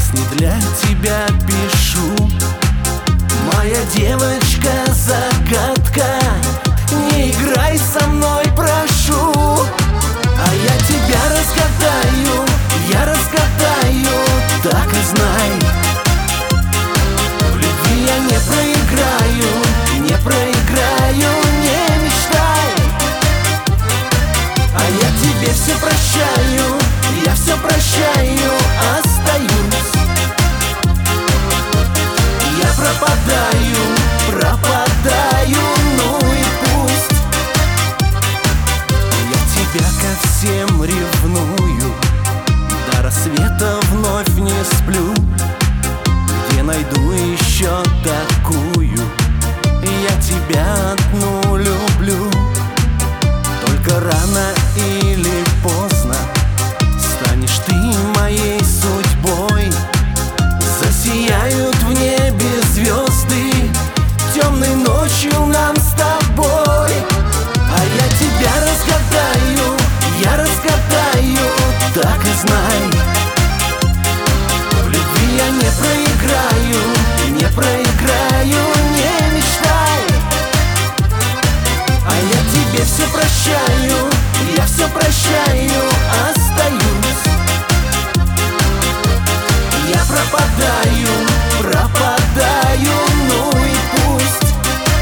Песни для тебя пишу, моя девочка-загадка. Не играй со мной, прошу, а я тебя разгадаю, я разгадаю, так и знай. В любви я не проиграю, не проиграю, не мечтай. А я тебе все прощаю, я все прощаю, остаюсь. Я пропадаю, пропадаю, ну и пусть. Я тебя ко всем ревную, до рассвета вновь не сплю. Где найду еще такую? Я тебя одну люблю. Только рано или поздно станешь ты моей судьбой. Засияют в небе звезды темной ночью нам с тобой. А я тебя разгадаю, я разгадаю, так и знай. В любви я не проиграю, не проиграю, не мечтай. А я тебе все прощаю, я все прощаю, остаюсь. Я пропадаю, пропадаю, ну и пусть.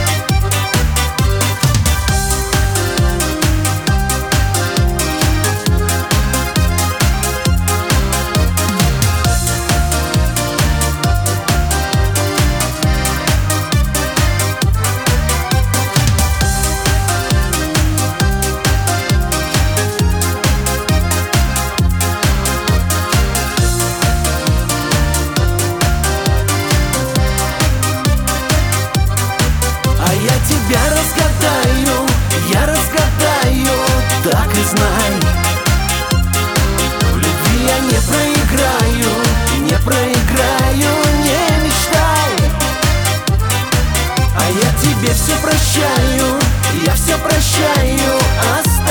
Я разгадаю, я разгадаю, так и знай. В любви я не проиграю, не проиграю, не мечтай. А я тебе все прощаю, я все прощаю, оставь.